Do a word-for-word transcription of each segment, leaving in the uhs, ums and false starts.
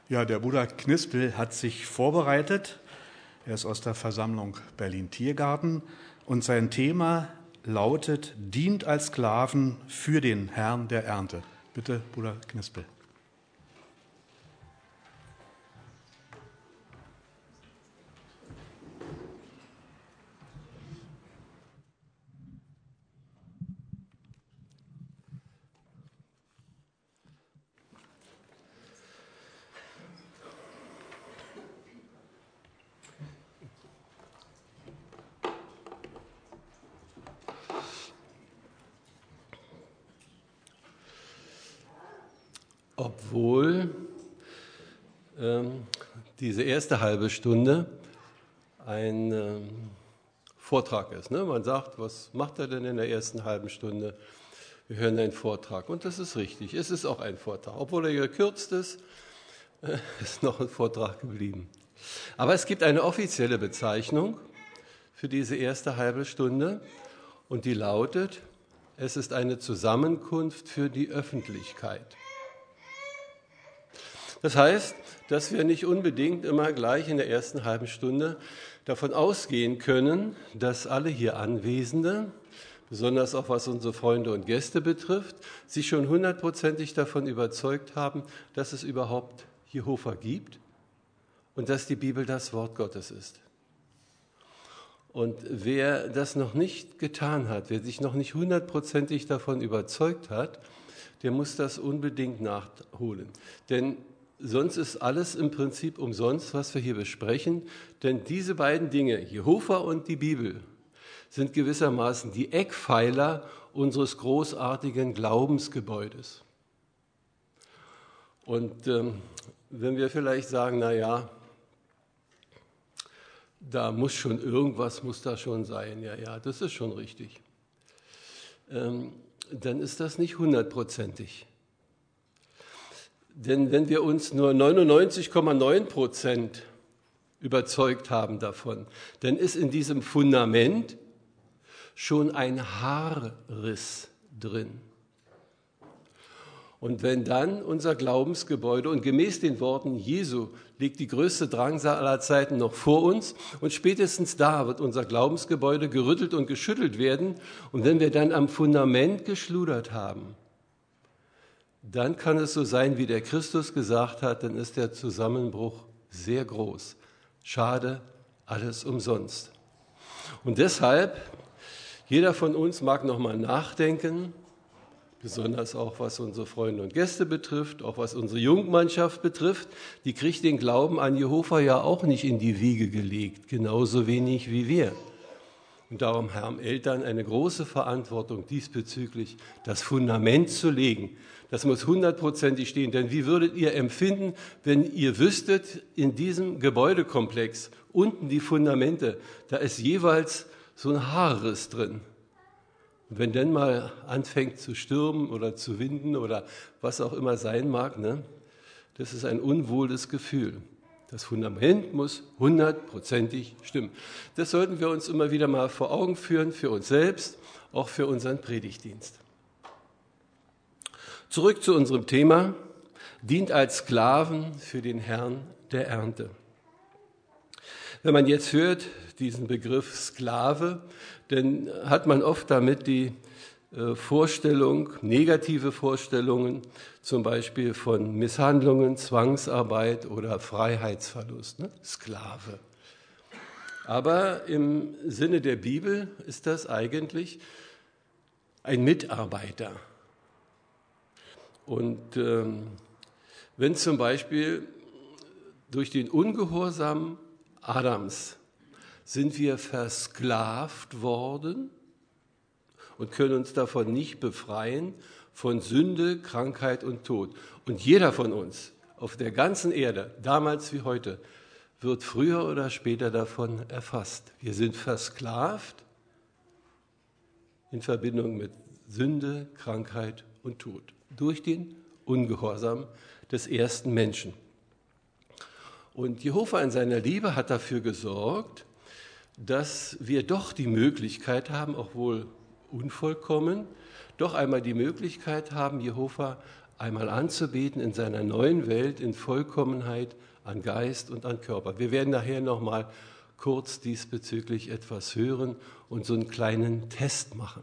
Ja, der Bruder Knispel hat sich vorbereitet. Er ist aus der Versammlung Berlin-Tiergarten und sein Thema lautet: Dient als Sklaven für den Herrn der Ernte. Bitte, Bruder Knispel. Obwohl ähm, diese erste halbe Stunde ein ähm, Vortrag ist. Ne? Man sagt, was macht er denn in der ersten halben Stunde? Wir hören einen Vortrag und das ist richtig. Es ist auch ein Vortrag. Obwohl er gekürzt ist, äh, ist noch ein Vortrag geblieben. Aber es gibt eine offizielle Bezeichnung für diese erste halbe Stunde und die lautet: Es ist eine Zusammenkunft für die Öffentlichkeit. Das heißt, dass wir nicht unbedingt immer gleich in der ersten halben Stunde davon ausgehen können, dass alle hier Anwesende, besonders auch was unsere Freunde und Gäste betrifft, sich schon hundertprozentig davon überzeugt haben, dass es überhaupt Jehova gibt und dass die Bibel das Wort Gottes ist. Und wer das noch nicht getan hat, wer sich noch nicht hundertprozentig davon überzeugt hat, der muss das unbedingt nachholen. Denn sonst ist alles im Prinzip umsonst, was wir hier besprechen, denn diese beiden Dinge, Jehova und die Bibel, sind gewissermaßen die Eckpfeiler unseres großartigen Glaubensgebäudes. Und ähm, wenn wir vielleicht sagen, na ja, da muss schon irgendwas, muss da schon sein, ja, ja, das ist schon richtig, ähm, dann ist das nicht hundertprozentig. Denn wenn wir uns nur neunundneunzig Komma neun Prozent überzeugt haben davon, dann ist in diesem Fundament schon ein Haarriss drin. Und wenn dann unser Glaubensgebäude, und gemäß den Worten Jesu liegt die größte Drangsal aller Zeiten noch vor uns, und spätestens da wird unser Glaubensgebäude gerüttelt und geschüttelt werden, und wenn wir dann am Fundament geschludert haben, dann kann es so sein, wie der Christus gesagt hat, dann ist der Zusammenbruch sehr groß. Schade, alles umsonst. Und deshalb, jeder von uns mag nochmal nachdenken, besonders auch was unsere Freunde und Gäste betrifft, auch was unsere Jungmannschaft betrifft, die kriegt den Glauben an Jehova ja auch nicht in die Wiege gelegt, genauso wenig wie wir. Und darum haben Eltern eine große Verantwortung diesbezüglich, das Fundament zu legen. Das muss hundertprozentig stehen, denn wie würdet ihr empfinden, wenn ihr wüsstet, in diesem Gebäudekomplex, unten die Fundamente, da ist jeweils so ein Haarriss drin. Und wenn dann mal anfängt zu stürmen oder zu winden oder was auch immer sein mag, ne, das ist ein unwohles Gefühl. Das Fundament muss hundertprozentig stimmen. Das sollten wir uns immer wieder mal vor Augen führen, für uns selbst, auch für unseren Predigtdienst. Zurück zu unserem Thema: Dient als Sklaven für den Herrn der Ernte. Wenn man jetzt hört, diesen Begriff Sklave, dann hat man oft damit die Vorstellung, negative Vorstellungen, zum Beispiel von Misshandlungen, Zwangsarbeit oder Freiheitsverlust, ne? Sklave. Aber im Sinne der Bibel ist das eigentlich ein Mitarbeiter. Und ähm, wenn zum Beispiel durch den Ungehorsam Adams sind wir versklavt worden und können uns davon nicht befreien, von Sünde, Krankheit und Tod. Und jeder von uns auf der ganzen Erde, damals wie heute, wird früher oder später davon erfasst. Wir sind versklavt in Verbindung mit Sünde, Krankheit und Tod durch den Ungehorsam des ersten Menschen. Und Jehova in seiner Liebe hat dafür gesorgt, dass wir doch die Möglichkeit haben, obwohl unvollkommen, doch einmal die Möglichkeit haben, Jehova einmal anzubeten in seiner neuen Welt in Vollkommenheit an Geist und an Körper. Wir werden nachher noch mal kurz diesbezüglich etwas hören und so einen kleinen Test machen.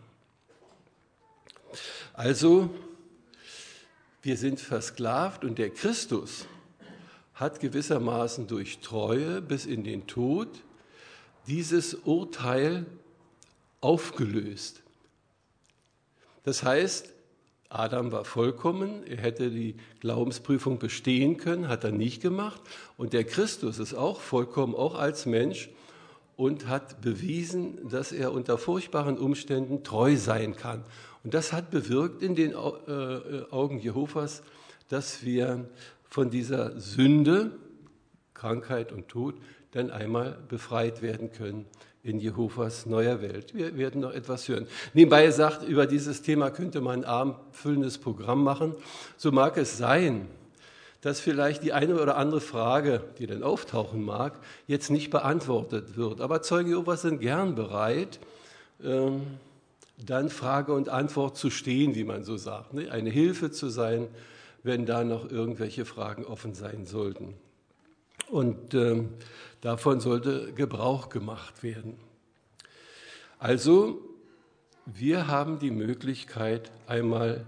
Also, wir sind versklavt und der Christus hat gewissermaßen durch Treue bis in den Tod dieses Urteil aufgelöst. Das heißt, Adam war vollkommen, er hätte die Glaubensprüfung bestehen können, hat er nicht gemacht. Und der Christus ist auch vollkommen, auch als Mensch, und hat bewiesen, dass er unter furchtbaren Umständen treu sein kann. Und das hat bewirkt in den Augen Jehovas, dass wir von dieser Sünde, Krankheit und Tod dann einmal befreit werden können in Jehovas neuer Welt. Wir werden noch etwas hören. Nebenbei sagt, über dieses Thema könnte man ein abendfüllendes Programm machen. So mag es sein, dass vielleicht die eine oder andere Frage, die dann auftauchen mag, jetzt nicht beantwortet wird. Aber Zeugen Jehovas sind gern bereit, ähm, dann Frage und Antwort zu stehen, wie man so sagt, ne? Eine Hilfe zu sein, wenn da noch irgendwelche Fragen offen sein sollten. Und ähm, davon sollte Gebrauch gemacht werden. Also, wir haben die Möglichkeit, einmal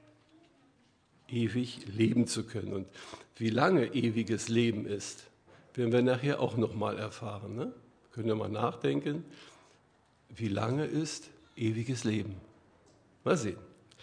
ewig leben zu können. Und wie lange ewiges Leben ist, werden wir nachher auch noch mal erfahren. Ne? Können wir mal nachdenken, wie lange ist ewiges Leben? Mal sehen.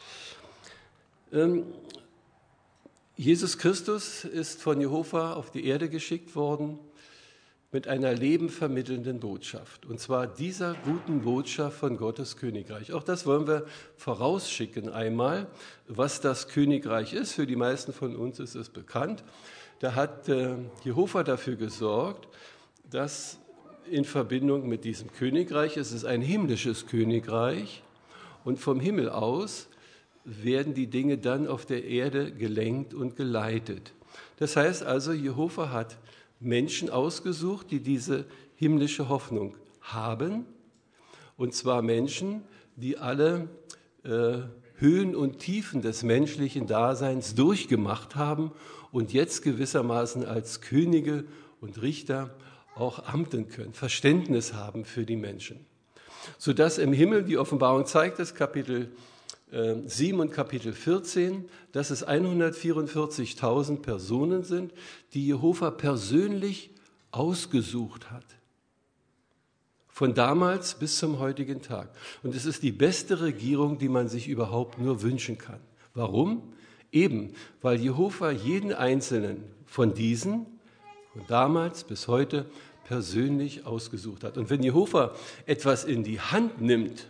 Ähm, Jesus Christus ist von Jehova auf die Erde geschickt worden mit einer lebenvermittelnden Botschaft. Und zwar dieser guten Botschaft von Gottes Königreich. Auch das wollen wir vorausschicken einmal, was das Königreich ist. Für die meisten von uns ist es bekannt. Da hat äh, Jehova dafür gesorgt, dass in Verbindung mit diesem Königreich, es ist ein himmlisches Königreich, und vom Himmel aus werden die Dinge dann auf der Erde gelenkt und geleitet. Das heißt also, Jehova hat Menschen ausgesucht, die diese himmlische Hoffnung haben, und zwar Menschen, die alle äh, Höhen und Tiefen des menschlichen Daseins durchgemacht haben und jetzt gewissermaßen als Könige und Richter auch amten können, Verständnis haben für die Menschen. Sodass im Himmel, die Offenbarung zeigt es, Kapitel sieben und Kapitel vierzehn, dass es hundertvierundvierzigtausend Personen sind, die Jehova persönlich ausgesucht hat. Von damals bis zum heutigen Tag. Und es ist die beste Regierung, die man sich überhaupt nur wünschen kann. Warum? Eben, weil Jehova jeden einzelnen von diesen, von damals bis heute, persönlich ausgesucht hat. Und wenn Jehova etwas in die Hand nimmt,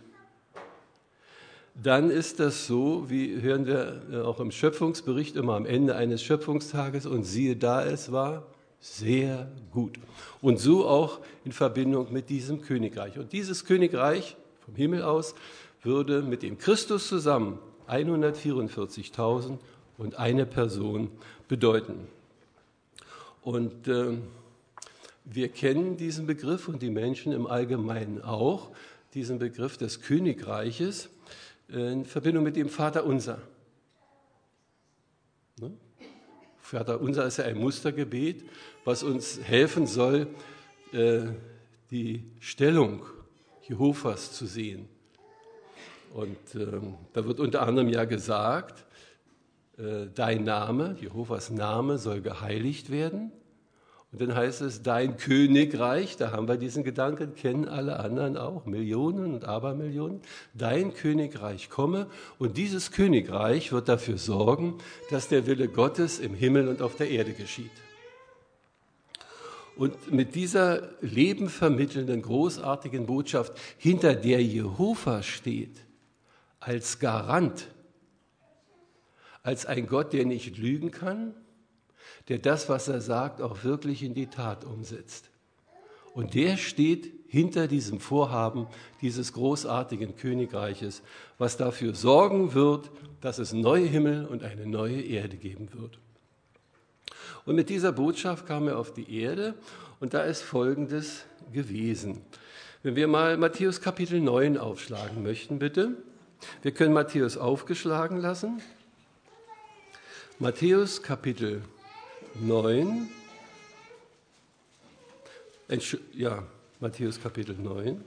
dann ist das so, wie hören wir auch im Schöpfungsbericht immer am Ende eines Schöpfungstages, und siehe da, es war sehr gut. Und so auch in Verbindung mit diesem Königreich. Und dieses Königreich vom Himmel aus würde mit dem Christus zusammen hundertvierundvierzigtausend und eine Person bedeuten. Und äh, wir kennen diesen Begriff und die Menschen im Allgemeinen auch, diesen Begriff des Königreiches, in Verbindung mit dem Vaterunser. Ne? Vaterunser ist ja ein Mustergebet, was uns helfen soll, äh, die Stellung Jehovas zu sehen. Und äh, da wird unter anderem ja gesagt, äh, dein Name, Jehovas Name, soll geheiligt werden. Und dann heißt es, dein Königreich, da haben wir diesen Gedanken, kennen alle anderen auch, Millionen und Abermillionen, dein Königreich komme, und dieses Königreich wird dafür sorgen, dass der Wille Gottes im Himmel und auf der Erde geschieht. Und mit dieser lebenvermittelnden, großartigen Botschaft, hinter der Jehova steht, als Garant, als ein Gott, der nicht lügen kann, der das, was er sagt, auch wirklich in die Tat umsetzt. Und der steht hinter diesem Vorhaben dieses großartigen Königreiches, was dafür sorgen wird, dass es neue Himmel und eine neue Erde geben wird. Und mit dieser Botschaft kam er auf die Erde, und da ist Folgendes gewesen. Wenn wir mal Matthäus Kapitel neun aufschlagen möchten, bitte. Wir können Matthäus aufgeschlagen lassen. Matthäus Kapitel neun. Entsch- ja, Matthäus Kapitel neun.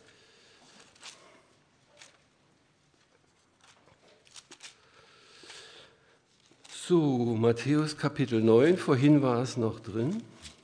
So, Matthäus Kapitel neun, vorhin war es noch drin.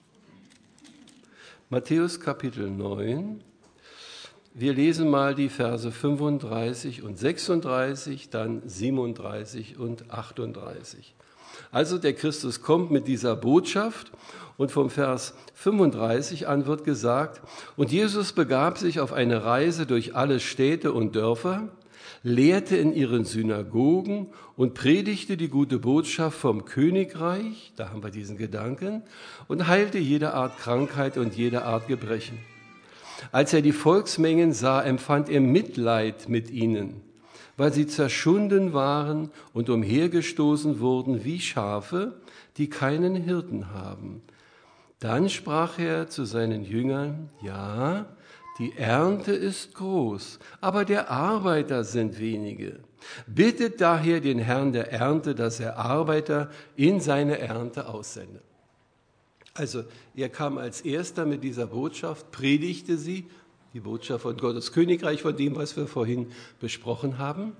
Matthäus Kapitel neun. Wir lesen mal die Verse fünfunddreißig und sechsunddreißig, dann siebenunddreißig und achtunddreißig. Also der Christus kommt mit dieser Botschaft und vom Vers fünfunddreißig an wird gesagt, und Jesus begab sich auf eine Reise durch alle Städte und Dörfer, lehrte in ihren Synagogen und predigte die gute Botschaft vom Königreich, da haben wir diesen Gedanken, und heilte jede Art Krankheit und jede Art Gebrechen. Als er die Volksmengen sah, empfand er Mitleid mit ihnen, weil sie zerschunden waren und umhergestoßen wurden wie Schafe, die keinen Hirten haben. Dann sprach er zu seinen Jüngern, ja, die Ernte ist groß, aber der Arbeiter sind wenige. Bittet daher den Herrn der Ernte, dass er Arbeiter in seine Ernte aussende. Also er kam als Erster mit dieser Botschaft, predigte sie, die Botschaft von Gottes Königreich, von dem, was wir vorhin besprochen haben,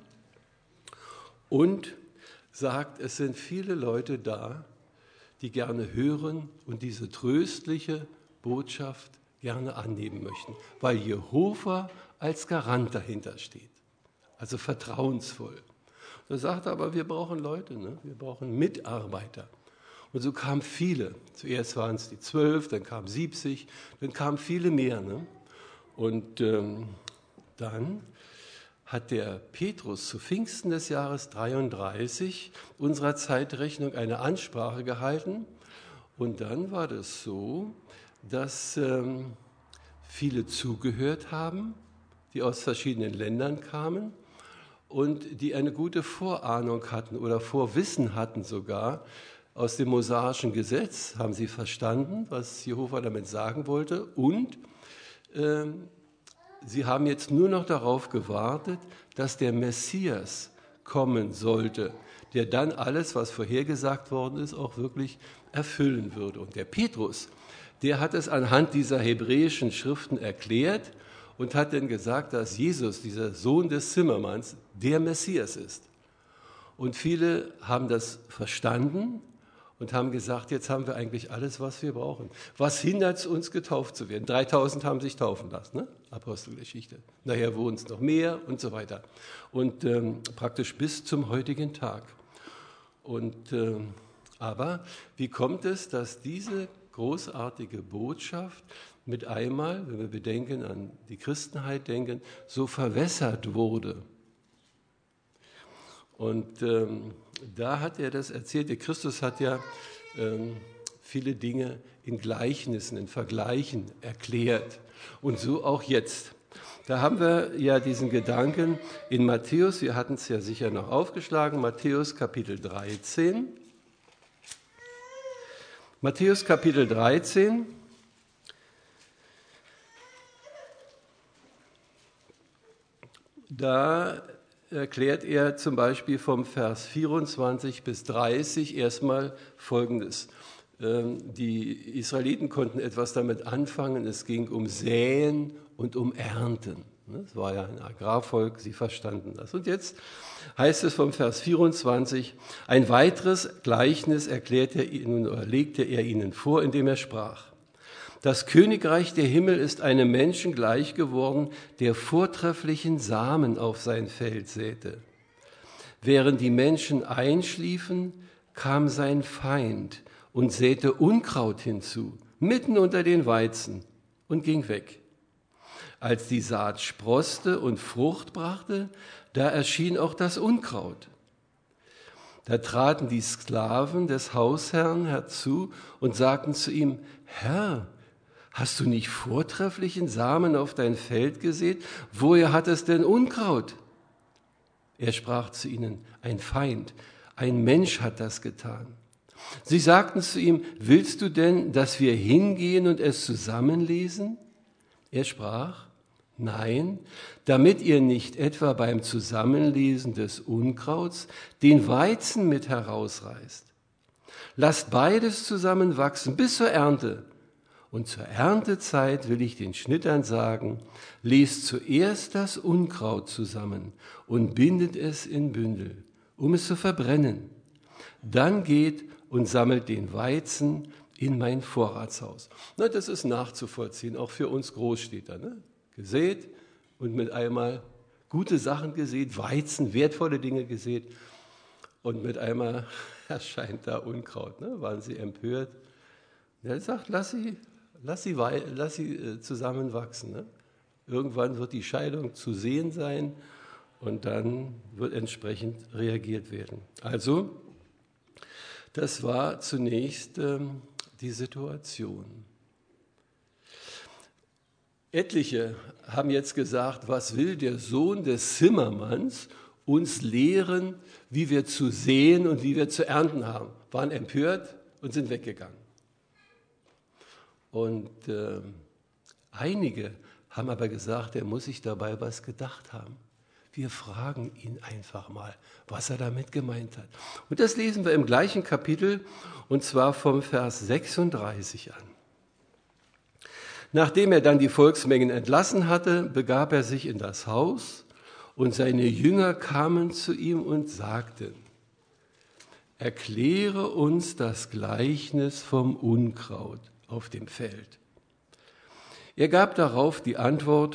und sagt, es sind viele Leute da, die gerne hören und diese tröstliche Botschaft gerne annehmen möchten, weil Jehova als Garant dahinter steht, also vertrauensvoll. Da sagt er aber, wir brauchen Leute, ne? Wir brauchen Mitarbeiter. Und so kamen viele. Zuerst waren es die zwölf, dann kamen siebzig, dann kamen viele mehr. Ne? Und ähm, dann hat der Petrus zu Pfingsten des Jahres dreiunddreißig unserer Zeitrechnung eine Ansprache gehalten. Und dann war das so, dass ähm, viele zugehört haben, die aus verschiedenen Ländern kamen und die eine gute Vorahnung hatten oder Vorwissen hatten sogar. Aus dem mosaischen Gesetz haben sie verstanden, was Jehova damit sagen wollte, und äh, sie haben jetzt nur noch darauf gewartet, dass der Messias kommen sollte, der dann alles, was vorhergesagt worden ist, auch wirklich erfüllen würde. Und der Petrus, der hat es anhand dieser hebräischen Schriften erklärt und hat dann gesagt, dass Jesus, dieser Sohn des Zimmermanns, der Messias ist. Und viele haben das verstanden und haben gesagt, jetzt haben wir eigentlich alles, was wir brauchen. Was hindert es uns, getauft zu werden? dreitausend haben sich taufen lassen, ne? Apostelgeschichte. Nachher wurden es noch mehr und so weiter. Und ähm, praktisch bis zum heutigen Tag. Und, ähm, aber wie kommt es, dass diese großartige Botschaft mit einmal, wenn wir bedenken, an die Christenheit denken, so verwässert wurde? Und ähm, da hat er das erzählt. Der Christus hat ja ähm, viele Dinge in Gleichnissen, in Vergleichen erklärt. Und so auch jetzt. Da haben wir ja diesen Gedanken in Matthäus, wir hatten es ja sicher noch aufgeschlagen, Matthäus Kapitel dreizehn. Matthäus Kapitel dreizehn. Da erklärt er zum Beispiel vom Vers vierundzwanzig bis dreißig erstmal Folgendes. Die Israeliten konnten etwas damit anfangen, es ging um Säen und um Ernten. Es war ja ein Agrarvolk, sie verstanden das. Und jetzt heißt es vom Vers vierundzwanzig, ein weiteres Gleichnis erklärte er ihnen, oder legte er ihnen vor, indem er sprach. Das Königreich der Himmel ist einem Menschen gleich geworden, der vortrefflichen Samen auf sein Feld säte. Während die Menschen einschliefen, kam sein Feind und säte Unkraut hinzu, mitten unter den Weizen, und ging weg. Als die Saat sproßte und Frucht brachte, da erschien auch das Unkraut. Da traten die Sklaven des Hausherrn herzu und sagten zu ihm, Herr, hast du nicht vortrefflichen Samen auf dein Feld gesät? Woher hat es denn Unkraut? Er sprach zu ihnen, ein Feind, ein Mensch hat das getan. Sie sagten zu ihm, willst du denn, dass wir hingehen und es zusammenlesen? Er sprach, Nein, damit ihr nicht etwa beim Zusammenlesen des Unkrauts den Weizen mit herausreißt. Lasst beides zusammen wachsen bis zur Ernte. Und zur Erntezeit will ich den Schnittern sagen, lest zuerst das Unkraut zusammen und bindet es in Bündel, um es zu verbrennen. Dann geht und sammelt den Weizen in mein Vorratshaus. Na, das ist nachzuvollziehen, auch für uns Großstädter. Ne? Gesät und mit einmal gute Sachen gesät, Weizen, wertvolle Dinge gesät und mit einmal erscheint da Unkraut. Ne? Waren sie empört? Er sagt, lass sie, lass sie, lass sie zusammenwachsen. Ne? Irgendwann wird die Scheidung zu sehen sein und dann wird entsprechend reagiert werden. Also, das war zunächst ähm, die Situation. Etliche haben jetzt gesagt, was will der Sohn des Zimmermanns uns lehren, wie wir zu säen und wie wir zu ernten haben. Waren empört und sind weggegangen. Und äh, einige haben aber gesagt, er muss sich dabei was gedacht haben. Wir fragen ihn einfach mal, was er damit gemeint hat. Und das lesen wir im gleichen Kapitel, und zwar vom Vers sechsunddreißig an. Nachdem er dann die Volksmengen entlassen hatte, begab er sich in das Haus, und seine Jünger kamen zu ihm und sagten, erkläre uns das Gleichnis vom Unkraut auf dem Feld. Er gab darauf die Antwort,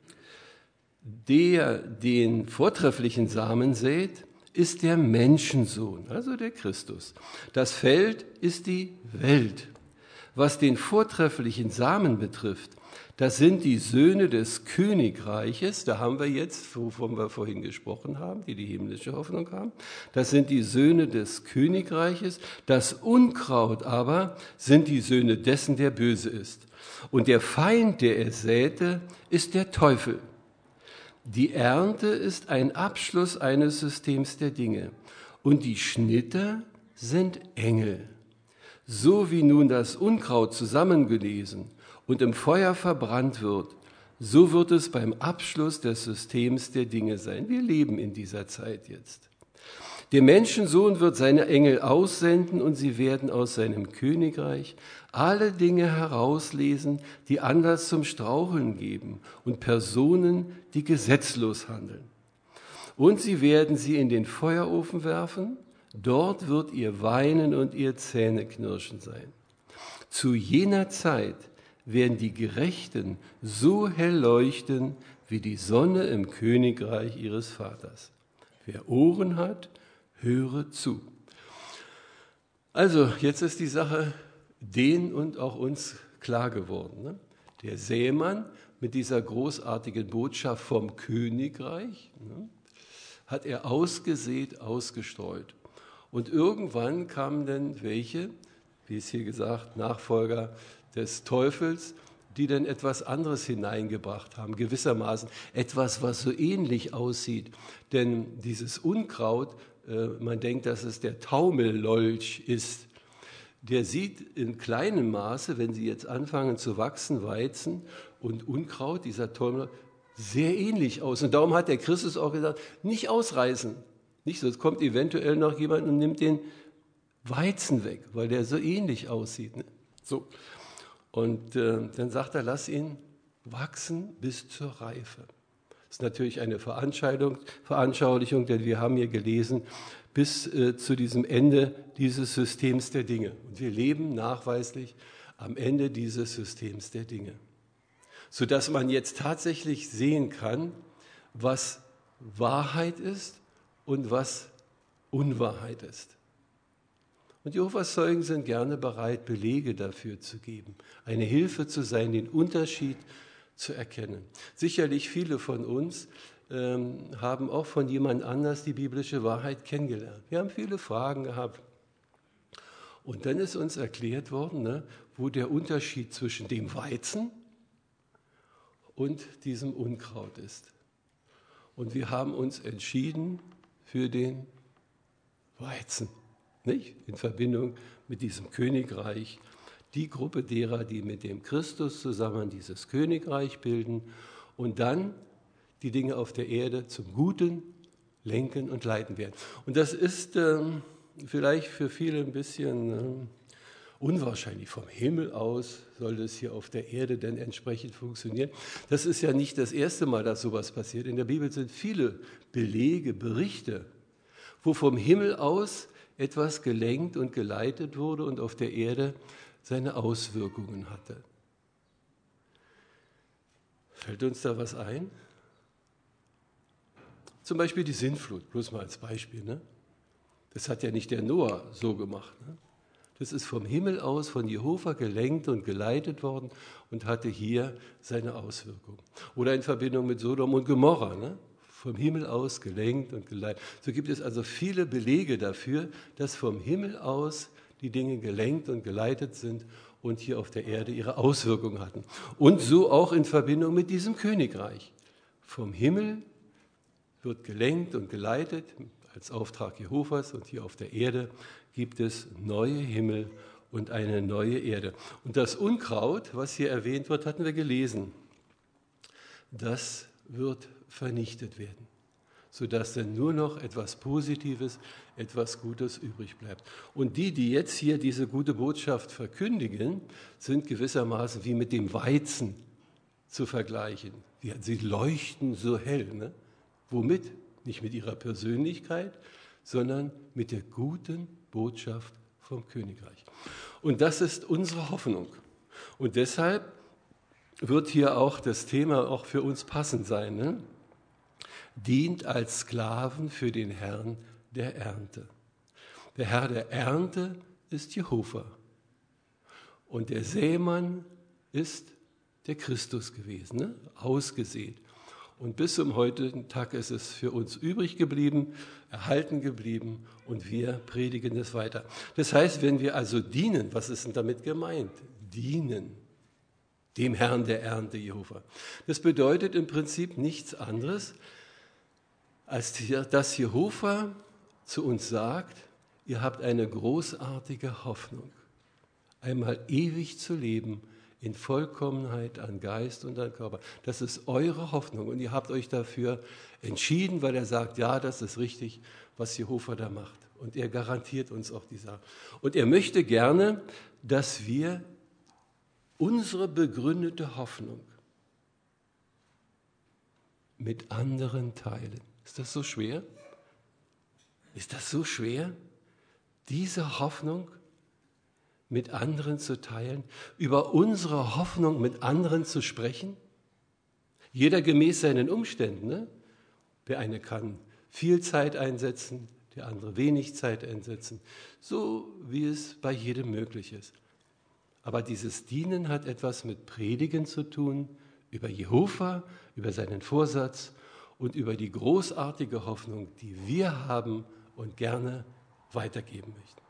der den vortrefflichen Samen sät, ist der Menschensohn, also der Christus. Das Feld ist die Welt. Was den vortrefflichen Samen betrifft, das sind die Söhne des Königreiches, da haben wir jetzt, wovon wir vorhin gesprochen haben, die die himmlische Hoffnung haben, das sind die Söhne des Königreiches, das Unkraut aber sind die Söhne dessen, der böse ist. Und der Feind, der es säte, ist der Teufel. Die Ernte ist ein Abschluss eines Systems der Dinge und die Schnitter sind Engel. So wie nun das Unkraut zusammengelesen und im Feuer verbrannt wird, so wird es beim Abschluss des Systems der Dinge sein. Wir leben in dieser Zeit jetzt. Der Menschensohn wird seine Engel aussenden und sie werden aus seinem Königreich alle Dinge herauslesen, die Anlass zum Straucheln geben und Personen, die gesetzlos handeln. Und sie werden sie in den Feuerofen werfen, dort wird ihr Weinen und ihr Zähneknirschen sein. Zu jener Zeit werden die Gerechten so hell leuchten wie die Sonne im Königreich ihres Vaters. Wer Ohren hat, höre zu. Also, jetzt ist die Sache denen und auch uns klar geworden. Ne? Der Sämann mit dieser großartigen Botschaft vom Königreich, ne, hat er ausgesät, ausgestreut. Und irgendwann kamen dann welche, wie es hier gesagt, Nachfolger des Teufels, die dann etwas anderes hineingebracht haben, gewissermaßen etwas, was so ähnlich aussieht. Denn dieses Unkraut, äh, man denkt, dass es der Taumellolch ist, der sieht in kleinem Maße, wenn sie jetzt anfangen zu wachsen, Weizen und Unkraut, dieser Taumellolch, sehr ähnlich aus. Und darum hat der Christus auch gesagt, nicht ausreißen. Nicht so, es kommt eventuell noch jemand und nimmt den Weizen weg, weil der so ähnlich aussieht. Ne? So. Und äh, dann sagt er, lass ihn wachsen bis zur Reife. Das ist natürlich eine Veranschaulichung, denn wir haben hier gelesen, bis äh, zu diesem Ende dieses Systems der Dinge. Und wir leben nachweislich am Ende dieses Systems der Dinge. Sodass man jetzt tatsächlich sehen kann, was Wahrheit ist und was Unwahrheit ist. Und Jehovas Zeugen sind gerne bereit, Belege dafür zu geben, eine Hilfe zu sein, den Unterschied zu erkennen. Sicherlich viele von uns ähm, haben auch von jemand anders die biblische Wahrheit kennengelernt. Wir haben viele Fragen gehabt. Und dann ist uns erklärt worden, ne, wo der Unterschied zwischen dem Weizen und diesem Unkraut ist. Und wir haben uns entschieden für den Weizen, nicht? In Verbindung mit diesem Königreich. Die Gruppe derer, die mit dem Christus zusammen dieses Königreich bilden und dann die Dinge auf der Erde zum Guten lenken und leiten werden. Und das ist ähm, vielleicht für viele ein bisschen ähm, unwahrscheinlich. Vom Himmel aus soll es hier auf der Erde denn entsprechend funktionieren. Das ist ja nicht das erste Mal, dass sowas passiert. In der Bibel sind viele Belege, Berichte, wo vom Himmel aus etwas gelenkt und geleitet wurde und auf der Erde seine Auswirkungen hatte. Fällt uns da was ein? Zum Beispiel die Sintflut, bloß mal als Beispiel. Ne? Das hat ja nicht der Noah so gemacht. Ne? Das ist vom Himmel aus, von Jehova gelenkt und geleitet worden und hatte hier seine Auswirkungen. Oder in Verbindung mit Sodom und Gomorra, ne? Vom Himmel aus gelenkt und geleitet. So gibt es also viele Belege dafür, dass vom Himmel aus die Dinge gelenkt und geleitet sind und hier auf der Erde ihre Auswirkungen hatten. Und so auch in Verbindung mit diesem Königreich. Vom Himmel wird gelenkt und geleitet als Auftrag Jehovas und hier auf der Erde gibt es neue Himmel und eine neue Erde. Und das Unkraut, was hier erwähnt wird, hatten wir gelesen, das wird vernichtet werden, sodass dann nur noch etwas Positives, etwas Gutes übrig bleibt. Und die, die jetzt hier diese gute Botschaft verkündigen, sind gewissermaßen wie mit dem Weizen zu vergleichen. Sie leuchten so hell. Ne? Womit? Nicht mit ihrer Persönlichkeit, sondern mit der guten Botschaft vom Königreich. Und das ist unsere Hoffnung. Und deshalb wird hier auch das Thema auch für uns passend sein. Ne? Dient als Sklaven für den Herrn der Ernte. Der Herr der Ernte ist Jehova. Und der Sämann ist der Christus gewesen, ne? Ausgesät. Und bis zum heutigen Tag ist es für uns übrig geblieben, erhalten geblieben und wir predigen es weiter. Das heißt, wenn wir also dienen, was ist denn damit gemeint? Dienen dem Herrn der Ernte, Jehova. Das bedeutet im Prinzip nichts anderes, als dass Jehova zu uns sagt, ihr habt eine großartige Hoffnung, einmal ewig zu leben, in Vollkommenheit an Geist und an Körper. Das ist eure Hoffnung und ihr habt euch dafür entschieden, weil er sagt, ja, das ist richtig, was Jehova da macht. Und er garantiert uns auch die Sache. Und er möchte gerne, dass wir unsere begründete Hoffnung mit anderen teilen. Ist das so schwer? Ist das so schwer, diese Hoffnung mit anderen zu teilen, über unsere Hoffnung mit anderen zu sprechen? Jeder gemäß seinen Umständen. Ne? Der eine kann viel Zeit einsetzen, der andere wenig Zeit einsetzen, so wie es bei jedem möglich ist. Aber dieses Dienen hat etwas mit Predigen zu tun, über Jehova, über seinen Vorsatz und über die großartige Hoffnung, die wir haben und gerne weitergeben möchten.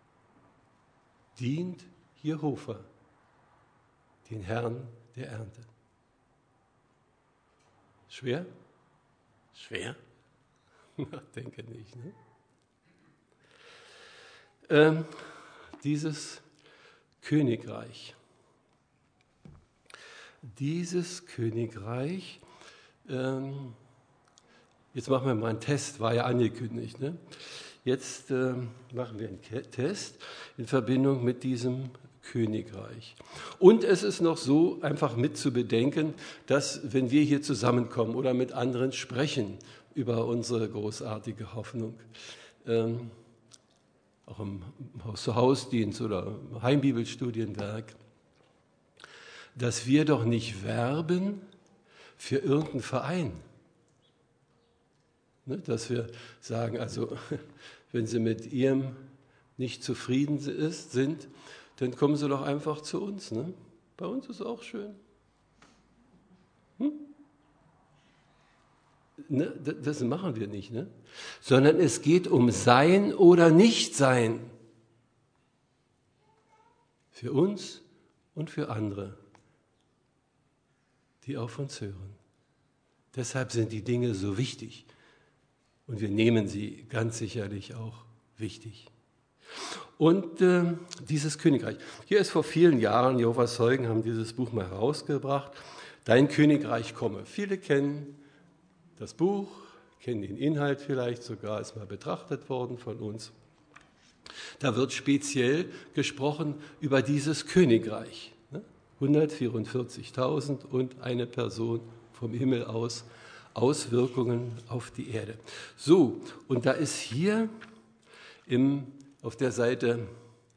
Dient Jehova, den Herrn der Ernte. Schwer? Schwer? Ich denke nicht. Ne? Ähm, dieses Königreich, dieses Königreich, ähm, jetzt machen wir mal einen Test, war ja angekündigt, ne? Jetzt äh, machen wir einen Test in Verbindung mit diesem Königreich. Und es ist noch so einfach mit zu bedenken, dass wenn wir hier zusammenkommen oder mit anderen sprechen über unsere großartige Hoffnung, ähm, auch im Haus-zu-Haus-Dienst oder im Heimbibelstudienwerk, dass wir doch nicht werben für irgendeinen Verein. Ne, dass wir sagen, also wenn Sie mit Ihrem nicht zufrieden ist, sind, dann kommen Sie doch einfach zu uns. Ne? Bei uns ist auch schön. Hm? Ne, das machen wir nicht, ne? Sondern es geht um Sein oder Nichtsein. Für uns und für andere, die auf uns hören. Deshalb sind die Dinge so wichtig. Und wir nehmen sie ganz sicherlich auch wichtig. Und äh, dieses Königreich. Hier ist vor vielen Jahren, Jehovas Zeugen haben dieses Buch mal herausgebracht. Dein Königreich komme. Viele kennen das Buch, kennen den Inhalt vielleicht sogar, ist mal betrachtet worden von uns. Da wird speziell gesprochen über dieses Königreich. hundertvierundvierzigtausend und eine Person vom Himmel aus, Auswirkungen auf die Erde. So, und da ist hier im, auf der Seite,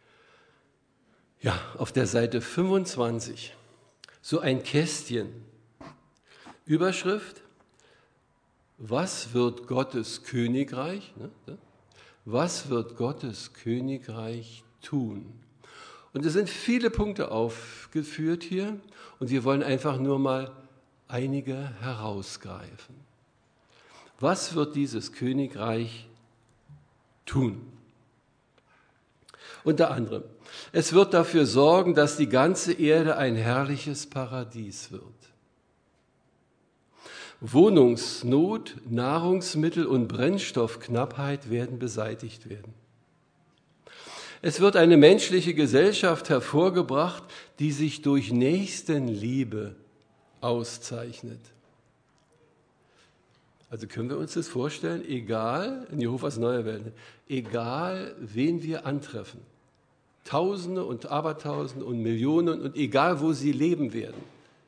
ja, auf der Seite fünfundzwanzig so ein Kästchen. Überschrift: Was wird Gottes Königreich? Ne? Was wird Gottes Königreich tun? Und es sind viele Punkte aufgeführt hier und wir wollen einfach nur mal einige herausgreifen. Was wird dieses Königreich tun? Unter anderem, es wird dafür sorgen, dass die ganze Erde ein herrliches Paradies wird. Wohnungsnot, Nahrungsmittel und Brennstoffknappheit werden beseitigt werden. Es wird eine menschliche Gesellschaft hervorgebracht, die sich durch Nächstenliebe auszeichnet. Also können wir uns das vorstellen, egal, in Jehovas Neue Welt, egal wen wir antreffen, Tausende und Abertausende und Millionen und egal wo sie leben werden,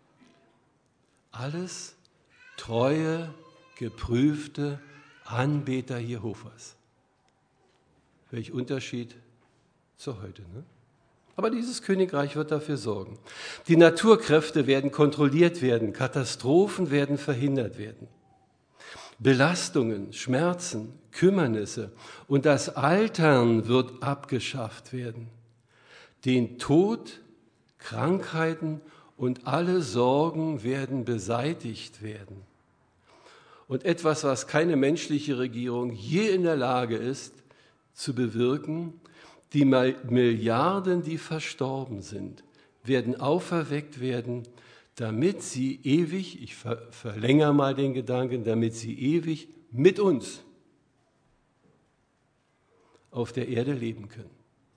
alles treue, geprüfte Anbeter Jehovas. Welch Unterschied zu heute, ne? Aber dieses Königreich wird dafür sorgen. Die Naturkräfte werden kontrolliert werden, Katastrophen werden verhindert werden. Belastungen, Schmerzen, Kümmernisse und das Altern wird abgeschafft werden. Den Tod, Krankheiten und alle Sorgen werden beseitigt werden. Und etwas, was keine menschliche Regierung je in der Lage ist zu bewirken, die Milliarden, die verstorben sind, werden auferweckt werden, damit sie ewig, ich ver- verlängere mal den Gedanken, damit sie ewig mit uns auf der Erde leben können.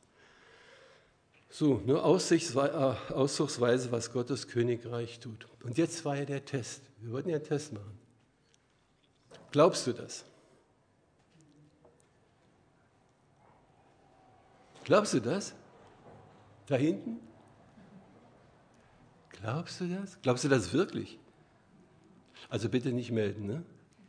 So, nur auszugsweise, was Gottes Königreich tut. Und jetzt war ja der Test. Wir wollten ja einen Test machen. Glaubst du das? Glaubst du das? Da hinten? Glaubst du das? Glaubst du das wirklich? Also bitte nicht melden, ne?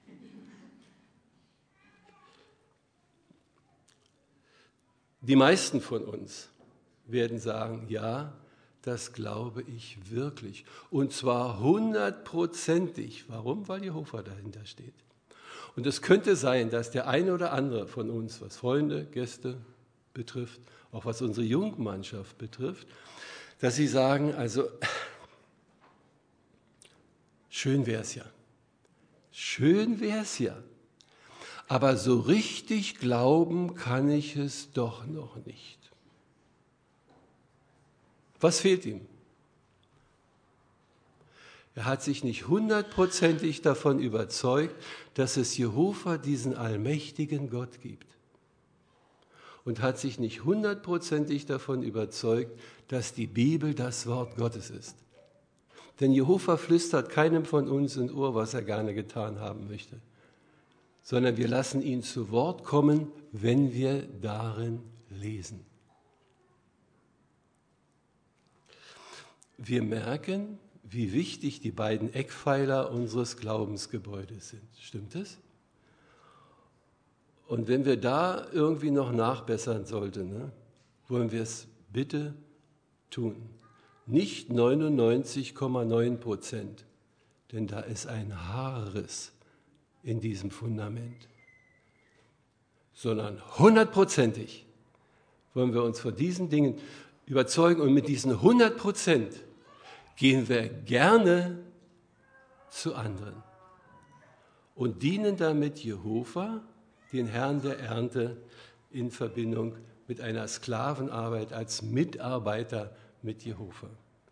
Die meisten von uns werden sagen, ja, das glaube ich wirklich. Und zwar hundertprozentig. Warum? Weil Jehova dahinter steht. Und es könnte sein, dass der eine oder andere von uns, was Freunde, Gäste betrifft, auch was unsere Jungmannschaft betrifft, dass sie sagen, also schön wäre es ja. Schön wäre es ja. Aber so richtig glauben kann ich es doch noch nicht. Was fehlt ihm? Er hat sich nicht hundertprozentig davon überzeugt, dass es Jehova, diesen allmächtigen Gott, gibt. Und hat sich nicht hundertprozentig davon überzeugt, dass die Bibel das Wort Gottes ist. Denn Jehova flüstert keinem von uns ins Ohr, was er gerne getan haben möchte, sondern wir lassen ihn zu Wort kommen, wenn wir darin lesen. Wir merken, wie wichtig die beiden Eckpfeiler unseres Glaubensgebäudes sind. Stimmt es? Und wenn wir da irgendwie noch nachbessern sollten, ne, wollen wir es bitte tun. Nicht neunundneunzig Komma neun Prozent, denn da ist ein Haarriss in diesem Fundament, sondern hundertprozentig wollen wir uns von diesen Dingen überzeugen und mit diesen hundert Prozent gehen wir gerne zu anderen und dienen damit Jehova, den Herrn der Ernte, in Verbindung mit einer Sklavenarbeit als Mitarbeiter mit Jehova.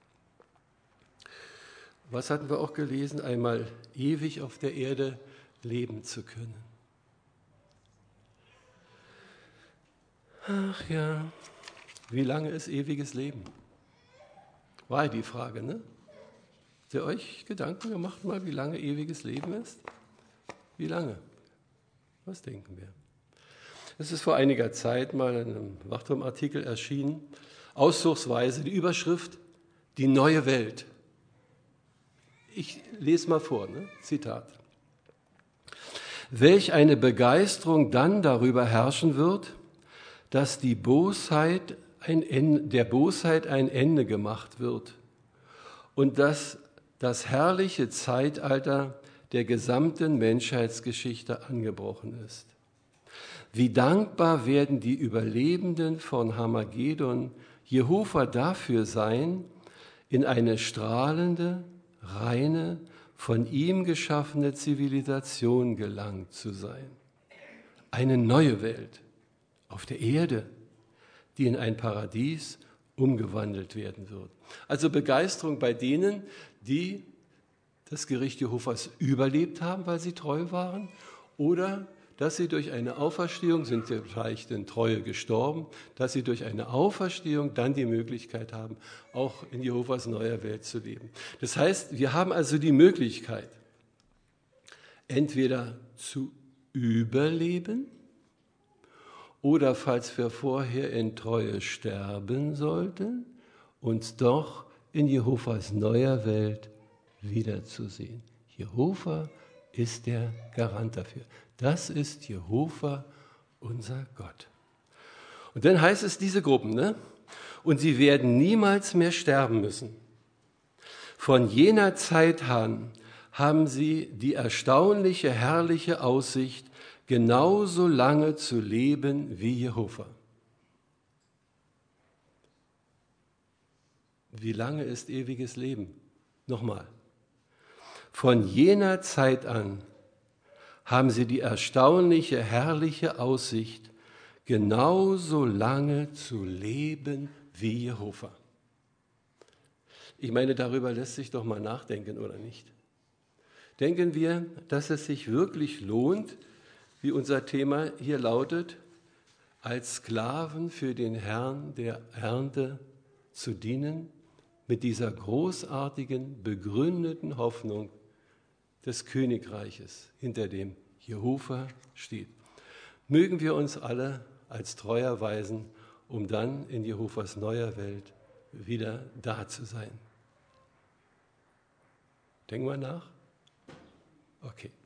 Was hatten wir auch gelesen? Einmal ewig auf der Erde leben zu können. Ach ja, wie lange ist ewiges Leben? War die Frage, ne? Habt ihr euch Gedanken gemacht mal, wie lange ewiges Leben ist? Wie lange? Was denken wir? Es ist vor einiger Zeit mal in einem Wachturmartikel erschienen, auszugsweise die Überschrift Die neue Welt. Ich lese mal vor, ne? Zitat. Welch eine Begeisterung dann darüber herrschen wird, dass die Bosheit ein Ende, der Bosheit ein Ende gemacht wird und dass das herrliche Zeitalter der gesamten Menschheitsgeschichte angebrochen ist. Wie dankbar werden die Überlebenden von Harmagedon Jehova dafür sein, in eine strahlende, reine, von ihm geschaffene Zivilisation gelangt zu sein. Eine neue Welt auf der Erde, die in ein Paradies umgewandelt werden wird. Also Begeisterung bei denen, die das Gericht Jehovas überlebt haben, weil sie treu waren, oder dass sie durch eine Auferstehung, sind sie vielleicht in Treue gestorben, dass sie durch eine Auferstehung dann die Möglichkeit haben, auch in Jehovas neuer Welt zu leben. Das heißt, wir haben also die Möglichkeit, entweder zu überleben oder, falls wir vorher in Treue sterben sollten, uns doch in Jehovas neuer Welt wiederzusehen. Jehova ist der Garant dafür. Das ist Jehova, unser Gott. Und dann heißt es, diese Gruppen, ne? Und sie werden niemals mehr sterben müssen. Von jener Zeit an haben sie die erstaunliche, herrliche Aussicht, genauso lange zu leben wie Jehova. Wie lange ist ewiges Leben? Nochmal. Von jener Zeit an haben sie die erstaunliche, herrliche Aussicht, genauso lange zu leben wie Jehova. Ich meine, darüber lässt sich doch mal nachdenken, oder nicht? Denken wir, dass es sich wirklich lohnt, wie unser Thema hier lautet, als Sklaven für den Herrn der Ernte zu dienen, mit dieser großartigen, begründeten Hoffnung des Königreiches, hinter dem Jehova steht. Mögen wir uns alle als treu erweisen, um dann in Jehovas neuer Welt wieder da zu sein. Denken wir nach? Okay.